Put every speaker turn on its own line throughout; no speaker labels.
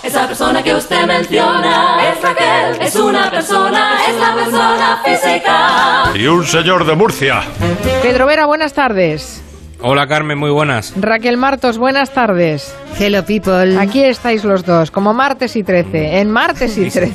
esa persona que usted menciona es Raquel, es una persona, es la persona física.
Y un señor de Murcia.
Pedro Vera, buenas tardes.
Hola Carmen, muy buenas.
Raquel Martos, buenas tardes.
Hello people.
Aquí estáis los dos, como martes y 13. En martes y 13.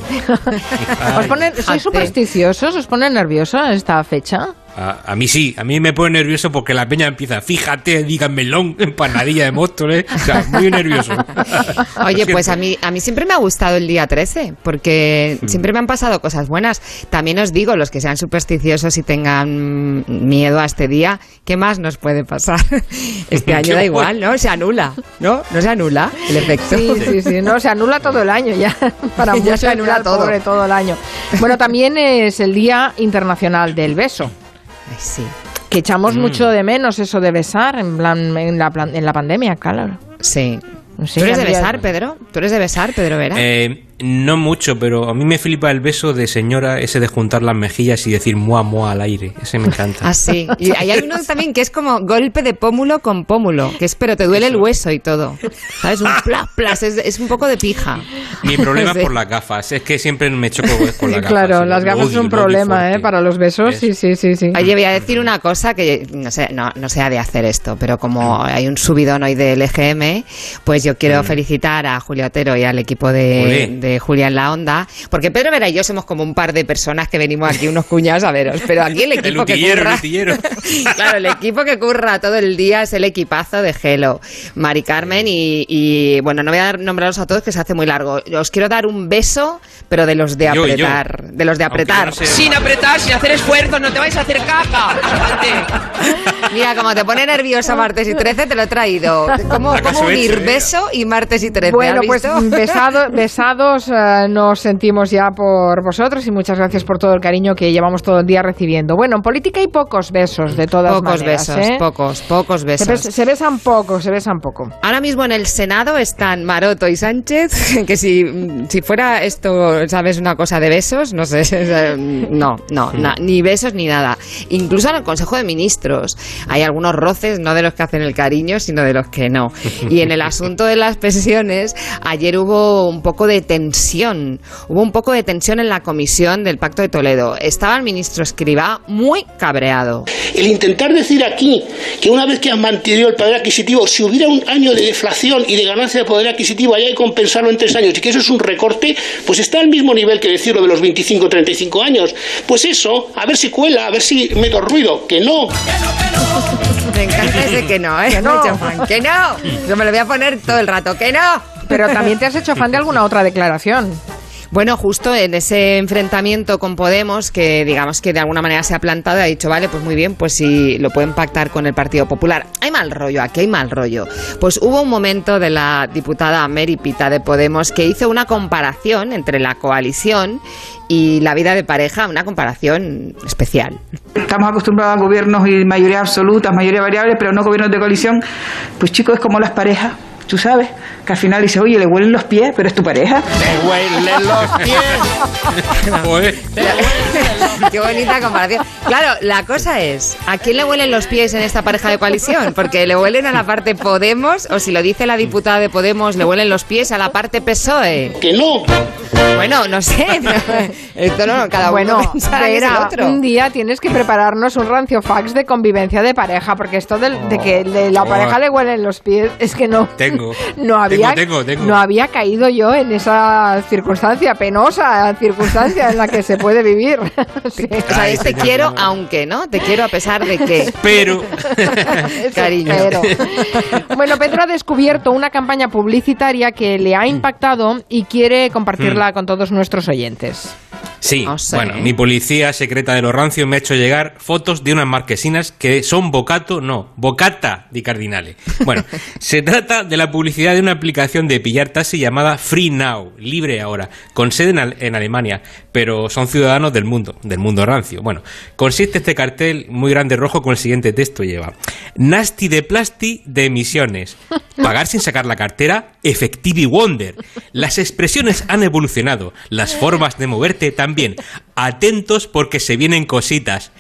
¿Sois supersticiosos? ¿Os pone nervioso esta fecha?
A mí sí, a mí me pone nervioso porque la peña empieza, fíjate, digan melón, empanadilla de Móstoles, o sea, muy nervioso.
Oye, pues a mí siempre me ha gustado el día 13, porque siempre me han pasado cosas buenas. También os digo, los que sean supersticiosos y tengan miedo a este día, ¿qué más nos puede pasar? Este año da igual, ¿no? Se anula, ¿no? No se anula el efecto.
Sí, no, se anula todo el año ya. Para
ya se anula
todo el año. Bueno, también es el Día Internacional del Beso.
Ay, sí.
Que echamos mucho de menos eso de besar en la pandemia, claro.
Sí.
Sí,
¿Tú eres de besar, Pedro? ¿Tú eres de besar, Pedro Vera?
No mucho, pero a mí me flipa el beso de señora, ese de juntar las mejillas y decir mua mua al aire. Ese me encanta.
Ah, sí. Y hay uno también que es como golpe de pómulo con pómulo, que es, pero te duele el hueso y todo. ¿Sabes? Un plas, es un poco de pija.
Mi problema es por las gafas, es que siempre me choco con las gafas.
Claro, las gafas son un problema, para los besos. Sí.
Oye, voy a decir una cosa que no sé de hacer esto, pero como hay un subidón hoy del EGM, pues yo quiero felicitar a Julio Otero y al equipo de Julia en la Onda, porque Pedro Vera y yo somos como un par de personas que venimos aquí unos cuñados a veros, pero aquí el equipo que curra... Claro, el equipo que curra todo el día es el equipazo de Gelo, Mari Carmen y bueno, no voy a nombrarlos a todos que se hace muy largo. Os quiero dar un beso, pero de los de apretar, de los de apretar.
No sé. Sin apretar, sin hacer esfuerzos, no te vais a hacer caca.
Mira, como te pone nervioso martes y 13, te lo he traído. ¿Cómo unir beso y martes y 13?
Bueno, pues besados nos sentimos ya por vosotros y muchas gracias por todo el cariño que llevamos todo el día recibiendo. Bueno, en política hay pocos besos, de todas maneras.
Pocos besos.
Se besan poco.
Ahora mismo en el Senado están Maroto y Sánchez, que si fuera esto, ¿sabes? Una cosa de besos, no sé, ni besos ni nada. Incluso en el Consejo de Ministros hay algunos roces, no de los que hacen el cariño, sino de los que no. Y en el asunto de las pensiones, ayer hubo un poco de tensión en la comisión del Pacto de Toledo. Estaba el ministro Escrivá muy cabreado.
El intentar decir aquí que una vez que han mantenido el poder adquisitivo, si hubiera un año de deflación y de ganancia de poder adquisitivo, hay que compensarlo en 3 años y que eso es un recorte, pues está al mismo nivel que decirlo de los 25 o 35 años. Pues eso, a ver si cuela, a ver si meto ruido, que no.
Me encanta ese que no,
que no.
Que no. Yo me lo voy a poner todo el rato, que no.
Pero también te has hecho fan de alguna otra declaración.
Bueno, justo en ese enfrentamiento con Podemos, que digamos que de alguna manera se ha plantado y ha dicho, vale, pues muy bien, pues si lo pueden pactar con el Partido Popular. Hay mal rollo. Pues hubo un momento de la diputada Mary Pita de Podemos que hizo una comparación entre la coalición y la vida de pareja, una comparación especial.
Estamos acostumbrados a gobiernos y mayoría absoluta, mayoría variable, pero no gobiernos de coalición. Pues chicos, es como las parejas. Tú sabes, que al final dices, oye, le huelen los pies, pero es tu pareja.
¡Le huelen los pies!
Qué bonita comparación. Claro, la cosa es, ¿a quién le huelen los pies en esta pareja de coalición? Porque le huelen a la parte Podemos, o si lo dice la diputada de Podemos, le huelen los pies a la parte PSOE.
Que no.
Bueno, no sé. Esto no, cada uno pensará que es el otro.
Un día tienes que prepararnos un rancio fax de convivencia de pareja, porque esto de que la pareja le huelen los pies es que no. No había caído yo en esa circunstancia, penosa circunstancia en la que se puede vivir. Sí.
O sea, te quiero aunque, ¿no? Te quiero a pesar de que...
Pero...
Cariño.
Bueno, Pedro ha descubierto una campaña publicitaria que le ha impactado y quiere compartirla con todos nuestros oyentes.
Sí, bueno, mi policía secreta de los rancios me ha hecho llegar fotos de unas marquesinas que son bocata di Cardinale. Bueno, se trata de la publicidad de una aplicación de pillar taxi llamada Free Now, libre ahora, con sede en Alemania, pero son ciudadanos del mundo rancio. Bueno, consiste este cartel muy grande rojo con el siguiente texto, lleva: Nasty de plasti de emisiones, pagar sin sacar la cartera, Effectivi Wonder. Las expresiones han evolucionado, las formas de moverte también. Atentos porque se vienen cositas.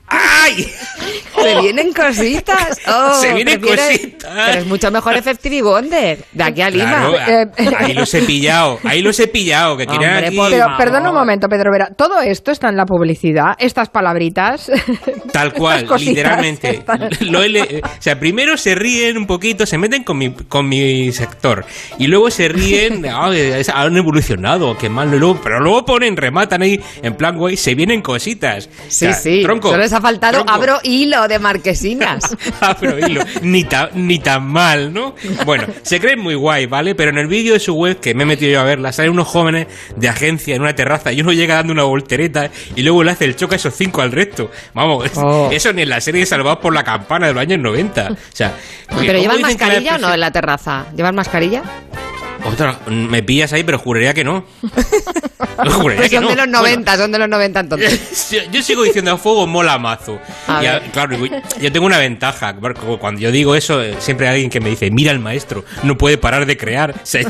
¡Ay!
Se vienen cositas. Oh,
se vienen cositas.
Pero es mucho mejor Effective Wonder, de aquí a Lima.
Claro, ahí los he pillado, que querían aquí...
Pero perdona un momento, Pedro Vera, todo esto está en la publicidad, estas palabritas.
Tal cual, literalmente. O sea, primero se ríen un poquito, se meten con mi sector, y luego se ríen, han evolucionado, qué mal, pero luego rematan ahí, en plan, güey, se vienen cositas.
Sí,
o sea,
sí,
tronco,
solo les ha faltado
tronco.
abro hilo de marquesinas.
Abro hilo, ni tan mal, ¿no? Bueno, se creen muy guay, ¿vale? Pero en el vídeo de su web, que me he metido yo a verla, salen unos jóvenes de agencia en una terraza y uno llega dando una voltereta y luego le hace el choque a esos 5 al resto. Vamos, eso ni en la serie de Salvados por la Campana de los años 90. O sea,
¿pero llevan mascarilla o no en la terraza? ¿Llevan mascarilla?
Otra, me pillas ahí, pero juraría que no.
Pues son de los 90, son de los 90 entonces.
Yo sigo diciendo a fuego mola mazo. Claro, yo tengo una ventaja. Cuando yo digo eso, siempre hay alguien que me dice, mira el maestro, no puede parar de crear. O sea,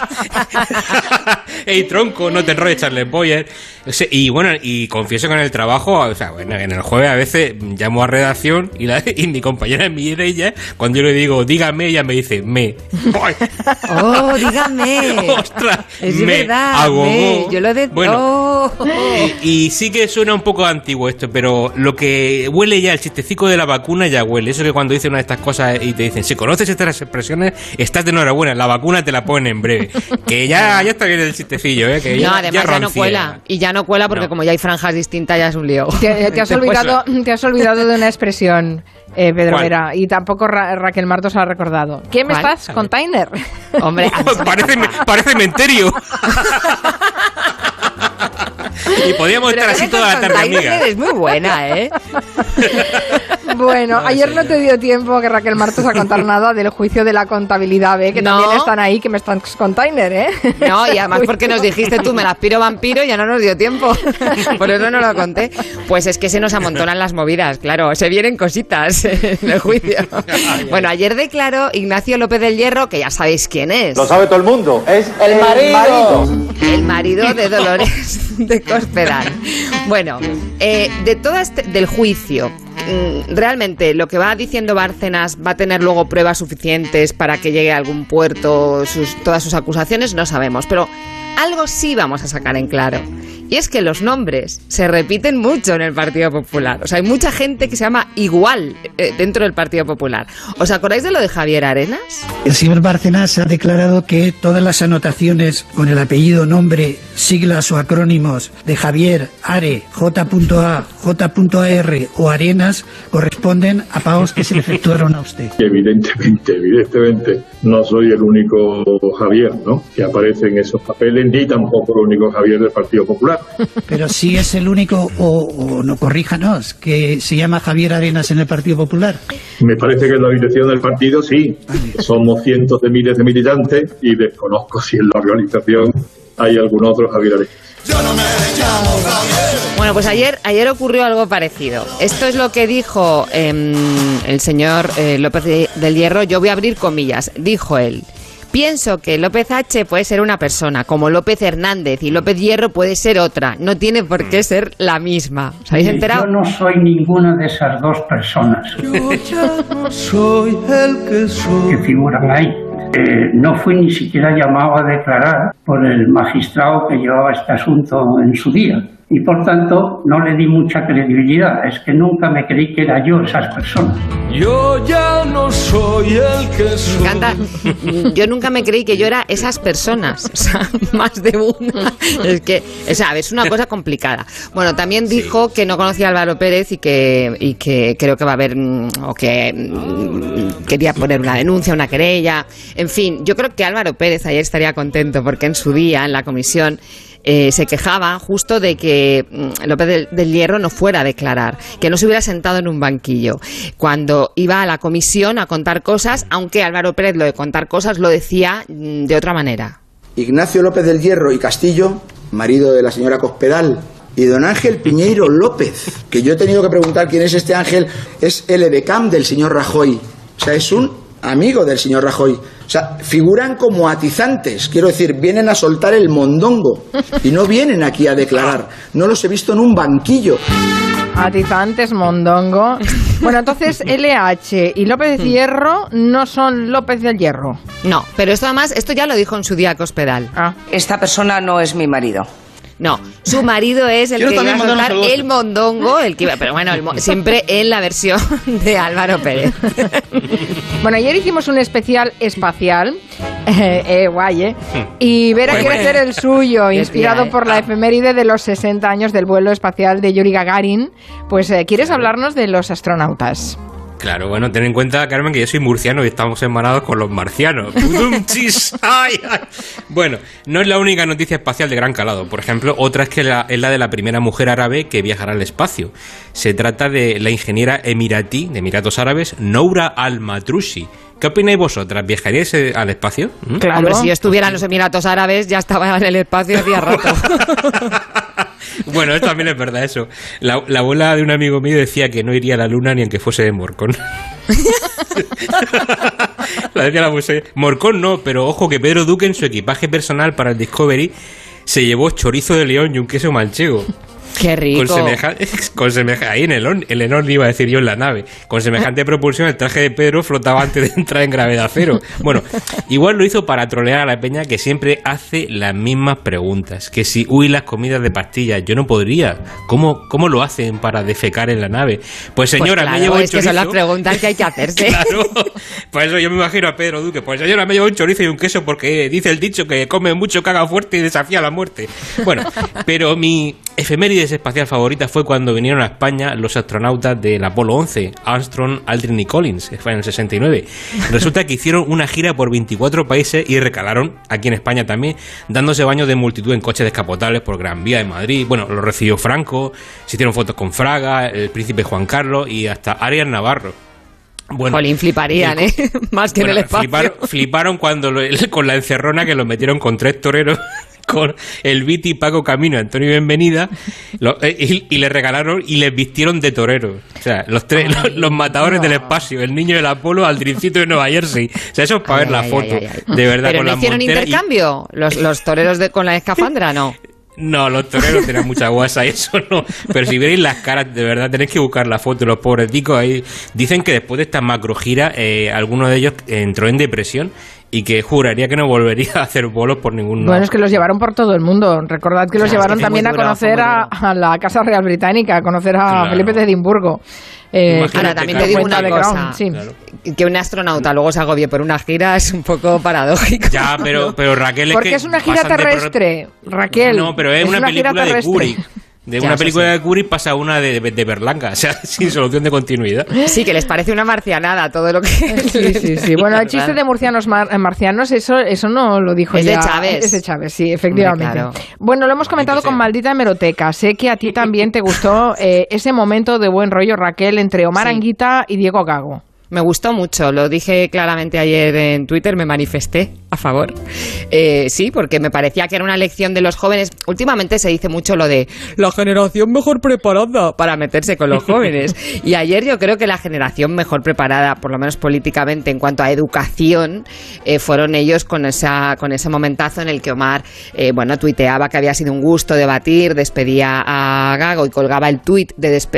ey, tronco, no te enrolles, Charles Boyer. O sea, y bueno, y confieso que en el trabajo, o sea, bueno, en el jueves a veces llamo a redacción y mi compañera Mireia, cuando yo le digo, dígame, ella me dice,
Oh, dígame.
Ostras,
es verdad. Yo lo de...
Bueno, y sí que suena un poco antiguo esto, pero lo que huele ya, el chistecico de la vacuna ya huele. Eso que cuando dicen una de estas cosas y te dicen, si conoces estas expresiones, estás de enhorabuena, la vacuna te la ponen en breve. Que ya está bien el chistecillo, que
no,
ya,
además ya no cuela. Y ya no cuela porque como ya hay franjas distintas, ya es un lío.
Te has olvidado de una expresión, Pedro Vera, y tampoco Raquel Martos ha recordado. ¿Qué me estás? Container.
Hombre,
parece cementerio. Y podíamos estar así toda la tarde, amiga.
Es muy buena, ¿eh?
Bueno, ayer no te dio tiempo que Raquel Martos a contar nada del juicio de la contabilidad, que también están ahí, que me están container, ¿eh?
No, y además porque nos dijiste tú, me la aspiro vampiro, ya no nos dio tiempo. Por eso no lo conté. Pues es que se nos amontonan las movidas, claro, se vienen cositas en el juicio. Bueno, ayer declaró Ignacio López del Hierro, que ya sabéis quién es.
Lo sabe todo el mundo. Es el marido.
El marido de Dolores de Cospedal. Bueno, de todo del juicio, realmente lo que va diciendo Bárcenas va a tener luego pruebas suficientes para que llegue a algún puerto todas sus acusaciones, no sabemos, pero algo sí vamos a sacar en claro. Y es que los nombres se repiten mucho en el Partido Popular. O sea, hay mucha gente que se llama igual dentro del Partido Popular. ¿Os acordáis de lo de Javier Arenas?
El señor Bárcenas ha declarado que todas las anotaciones con el apellido, nombre, siglas o acrónimos de Javier, Are, J.A, J.AR o Arenas corresponden a pagos que se le efectuaron a usted.
Evidentemente, no soy el único Javier, ¿no?, que aparece en esos papeles, ni tampoco el único Javier del Partido Popular.
Pero si es el único, o no, corríjanos, que se llama Javier Arenas en el Partido Popular.
Me parece que en la dirección del partido sí. Somos cientos de miles de militantes y desconozco si en la organización hay algún otro Javier Arenas.
Bueno, pues ayer ocurrió algo parecido. Esto es lo que dijo el señor López del Hierro. Yo voy a abrir comillas. Dijo él: pienso que López H. puede ser una persona, como López Hernández, y López Hierro puede ser otra. No tiene por qué ser la misma. ¿Os habéis enterado?
Yo no soy ninguna de esas dos personas.
Yo ya no soy el que soy.
Que figuran ahí. No fui ni siquiera llamado a declarar por el magistrado que llevaba este asunto en su día. Y por tanto no le di mucha credibilidad. Es que nunca me creí que era yo esas personas.
Yo ya no soy el que soy.
Me encanta. Yo nunca me creí que yo era esas personas. O sea, más de una. Es que, o sea, es una cosa complicada. Bueno, también dijo que no conocía a Álvaro Pérez y que creo que va a haber, o que quería poner una denuncia, una querella. En fin, yo creo que Álvaro Pérez ayer estaría contento porque en su día, en la comisión, se quejaba justo de que López del Hierro no fuera a declarar, que no se hubiera sentado en un banquillo cuando iba a la comisión a contar cosas, aunque Álvaro Pérez lo de contar cosas lo decía de otra manera.
Ignacio López del Hierro y Castillo, marido de la señora Cospedal, y don Ángel Piñeiro López, que yo he tenido que preguntar quién es este Ángel, es el edecán del señor Rajoy, o sea, es un amigo del señor Rajoy. O sea, figuran como atizantes, quiero decir, vienen a soltar el mondongo y no vienen aquí a declarar. No los he visto en un banquillo.
Atizantes, mondongo. Bueno, entonces LH y López Hierro no son López del Hierro.
No, pero esto además, esto ya lo dijo en su día Cospedal.
Esta persona no es mi marido.
No, su marido es el que iba a soltar el mondongo, el que iba, pero bueno, siempre en la versión de Álvaro Pérez.
Bueno, ayer hicimos un especial espacial, guay, y Vera quiere hacer el suyo, inspirado por la efeméride de los 60 años del vuelo espacial de Yuri Gagarin. Pues, ¿quieres hablarnos de los astronautas?
Claro, bueno, ten en cuenta, Carmen, que yo soy murciano y estamos hermanados con los marcianos. Bueno, no es la única noticia espacial de gran calado. Por ejemplo, otra es la de la primera mujer árabe que viajará al espacio. Se trata de la ingeniera emiratí de Emiratos Árabes, Noura Al-Matrushi. ¿Qué opináis vosotras? ¿Viajaríais al espacio?
Claro. Hombre, si yo estuviera en los Emiratos Árabes, ya estaba en el espacio hacía rato.
Bueno, también es verdad eso. La abuela de un amigo mío decía que no iría a la luna ni aunque fuese de Morcón. Morcón no, pero ojo que Pedro Duque en su equipaje personal para el Discovery se llevó chorizo de león y un queso manchego.
¡Qué rico!
Con semejante ahí en el Enor iba a decir yo en la nave. Con semejante propulsión el traje de Pedro flotaba antes de entrar en gravedad cero. Bueno, igual lo hizo para trolear a la peña que siempre hace las mismas preguntas. Que si, las comidas de pastillas, yo no podría. ¿Cómo lo hacen para defecar en la nave? Pues señora,
claro,
me llevo un chorizo.
Que son las preguntas que hay que hacerse.
Claro, por eso yo me imagino a Pedro Duque. Pues señora, me llevo un chorizo y un queso porque dice el dicho que come mucho, caga fuerte y desafía la muerte. Bueno, pero mi efeméride espacial favorita fue cuando vinieron a España los astronautas del Apolo 11, Armstrong, Aldrin y Collins, fue en el 69. Resulta que hicieron una gira por 24 países y recalaron aquí en España también, dándose baños de multitud en coches descapotables por Gran Vía de Madrid. Bueno, lo recibió Franco, se hicieron fotos con Fraga, el príncipe Juan Carlos y hasta Arias Navarro. Bueno,
Jolín, fliparían, más que en el espacio.
Fliparon cuando con la encerrona que los metieron con 3 toreros, con el Viti, Paco Camino, Antonio Bienvenida, y le regalaron y les vistieron de toreros. O sea, los matadores del espacio, el niño del Apolo, Aldrincito de Nueva Jersey. O sea, eso es para ver la foto. De verdad.
¿Pero
con
no hicieron intercambio? ¿Los toreros con la escafandra, no?
No, los toreros tenían mucha guasa y eso no. Pero si veis las caras, de verdad, tenéis que buscar la foto de los pobres ticos ahí. Dicen que después de esta macrogira, alguno de ellos entró en depresión y que juraría que no volvería a hacer bolos por ningún lado.
Bueno, es que los llevaron por todo el mundo. Recordad que los llevaron también a conocer a la Casa Real Británica, a conocer a Felipe de Edimburgo.
Ahora también te digo una cosa, que un astronauta luego se agobie por una gira es un poco paradójico.
Ya, pero Raquel,
porque es una gira terrestre, Raquel.
No, pero es una película de Kubrick. De una película de Kubrick pasa a una de Berlanga, o sea, sin solución de continuidad.
Sí, que les parece una marcianada todo lo que...
Sí. Bueno, el chiste de murcianos marcianos, eso no lo dijo ya.
Es de Chávez.
Es de Chávez, sí, efectivamente. Claro. Bueno, lo hemos comentado con Maldita Hemeroteca. Sé que a ti también te gustó ese momento de buen rollo, Raquel, entre Omar Anguita y Diego Gago.
Me gustó mucho, lo dije claramente ayer en Twitter, me manifesté a favor. Sí, porque me parecía que era una lección de los jóvenes. Últimamente se dice mucho lo de la generación mejor preparada para meterse con los jóvenes. Y ayer yo creo que la generación mejor preparada, por lo menos políticamente, en cuanto a educación, fueron ellos con ese momentazo en el que Omar, tuiteaba que había sido un gusto debatir, despedía a Gago y colgaba el tuit,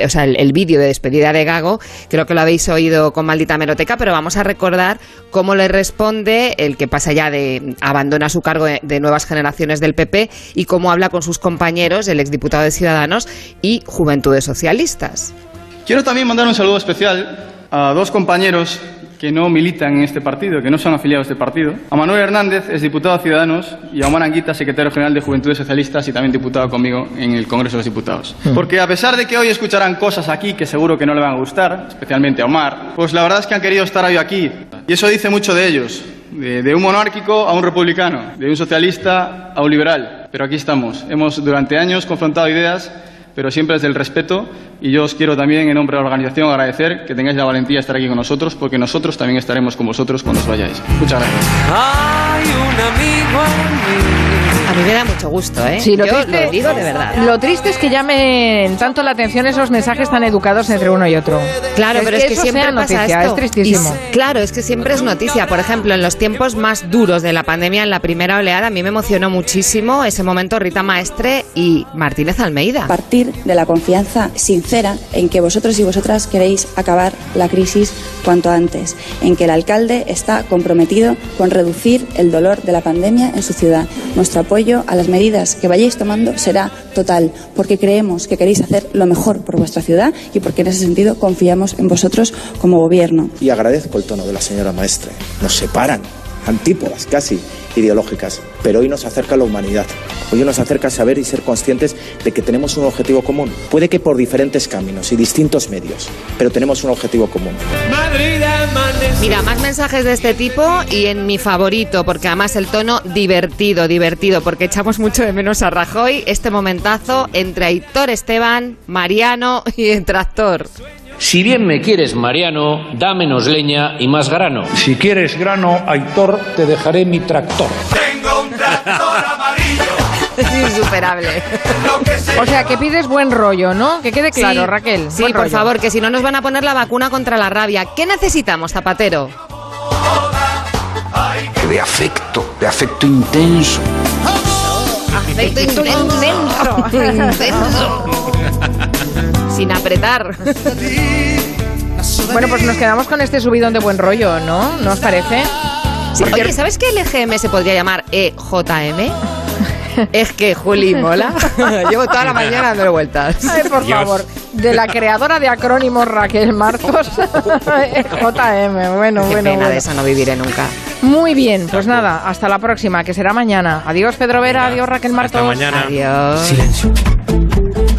el vídeo de despedida de Gago. Creo que lo habéis oído con Maldita Hemeroteca, pero vamos a recordar cómo le responde el que pasa ya de abandona su cargo de Nuevas Generaciones del PP y cómo habla con sus compañeros, el exdiputado de Ciudadanos y Juventudes Socialistas.
Quiero también mandar un saludo especial a 2 compañeros que no militan en este partido, que no son afiliados a este partido. A Manuel Hernández, es diputado de Ciudadanos, y a Omar Anguita, secretario general de Juventudes Socialistas y también diputado conmigo en el Congreso de los Diputados. Porque a pesar de que hoy escucharán cosas aquí que seguro que no le van a gustar, especialmente a Omar, pues la verdad es que han querido estar hoy aquí. Y eso dice mucho de ellos. De un monárquico a un republicano, de un socialista a un liberal. Pero aquí estamos. Hemos durante años confrontado ideas, pero siempre desde el respeto, y yo os quiero también en nombre de la organización agradecer que tengáis la valentía de estar aquí con nosotros, porque nosotros también estaremos con vosotros cuando os vayáis. Muchas gracias.
Hay un amigo en mí
A mí me da mucho gusto, ¿eh?
Sí,
Yo lo digo de verdad.
Lo triste es que llamen tanto la atención esos mensajes tan educados entre uno y otro.
Claro, pero es que siempre pasa
noticia,
esto.
Es tristísimo.
Claro, es que siempre es noticia. Por ejemplo, en los tiempos más duros de la pandemia, en la primera oleada, a mí me emocionó muchísimo ese momento Rita Maestre y Martínez Almeida.
Partir de la confianza sincera en que vosotros y vosotras queréis acabar la crisis cuanto antes, en que el alcalde está comprometido con reducir el dolor de la pandemia en su ciudad. Nuestro apoyo a las medidas que vayáis tomando será total, porque creemos que queréis hacer lo mejor por vuestra ciudad y porque en ese sentido confiamos en vosotros como gobierno.
Y agradezco el tono de la señora Maestre. Nos separan, antípodas casi ideológicas, pero hoy nos acerca a la humanidad. Hoy nos acerca a saber y ser conscientes de que tenemos un objetivo común. Puede que por diferentes caminos y distintos medios, pero tenemos un objetivo común.
Mira, más mensajes de este tipo y en mi favorito, porque además el tono divertido, porque echamos mucho de menos a Rajoy, este momentazo entre Aitor Esteban, Mariano y el tractor.
Si bien me quieres, Mariano, da menos leña y más grano.
Si quieres grano, Aitor, te dejaré mi tractor.
Tengo un tractor amarillo.
Es insuperable.
O sea, que pides buen rollo, ¿no? Que quede claro,
sí,
Raquel.
Sí, por favor, que si no nos van a poner la vacuna contra la rabia. ¿Qué necesitamos, Zapatero?
De afecto intenso.
Afecto intenso. Sin apretar.
Bueno, pues nos quedamos con este subidón de buen rollo, ¿no? ¿No os parece?
Sí, oye, ¿sabes que el EGM se podría llamar EJM? Es que Juli mola. Llevo toda la mañana dándole vueltas.
Ay, por favor. De la creadora de acrónimos Raquel Martos. JM. Bueno.
De eso no viviré nunca.
Muy bien, pues nada, hasta la próxima, que será mañana. Adiós, Pedro Vera, adiós, Raquel Martos.
Hasta mañana.
Adiós.
Silencio.